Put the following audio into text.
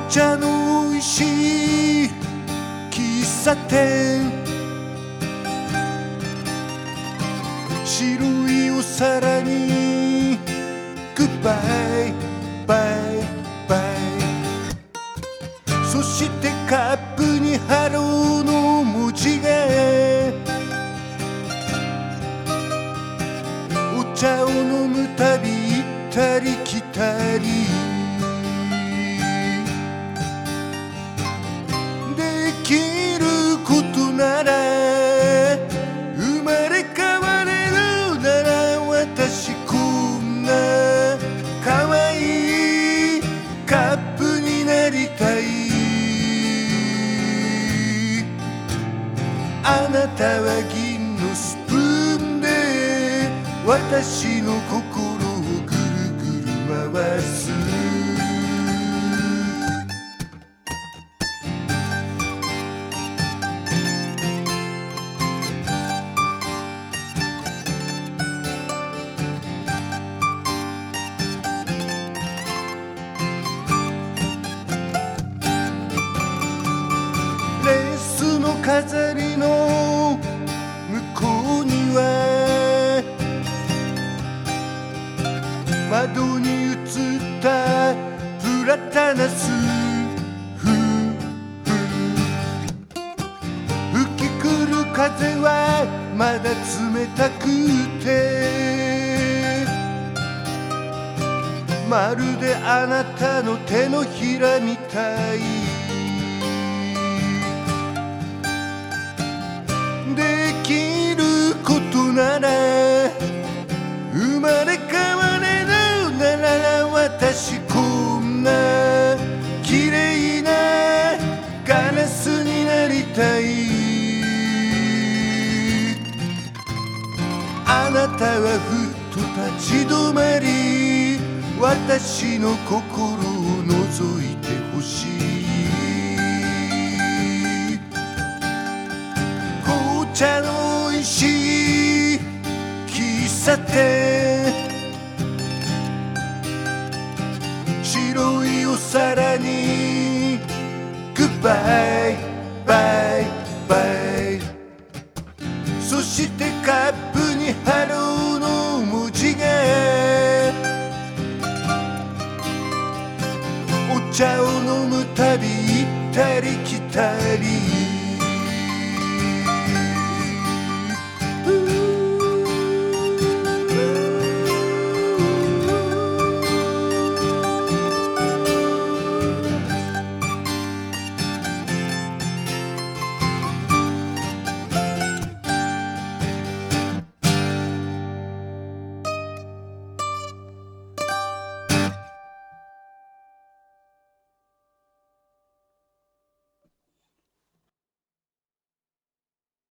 茶の美味しい喫茶店、白いお皿にグッバイバイバイ、そしてカップにハローの文字が、お茶を飲むたび行ったり来たり、できることなら生まれ変われるなら、私こんな可愛いカップになりたい。あなたは銀のスプーンで私の心をぐるぐる回す。レースの飾りの向こうには窓に映ったプラタナス、吹き来る風はまだ冷たくて、まるであなたの手のひらみたい。できることなら生まれ変われるなら、私こんな綺麗なガラスになりたい。あなたはふっと立ち止まり、私の心を覗いてほしい。紅茶の美味しい喫茶店、白いお皿にグッバイバイバイ、そしてカップにハローの文字が、お茶を飲むたび行ったり来たり。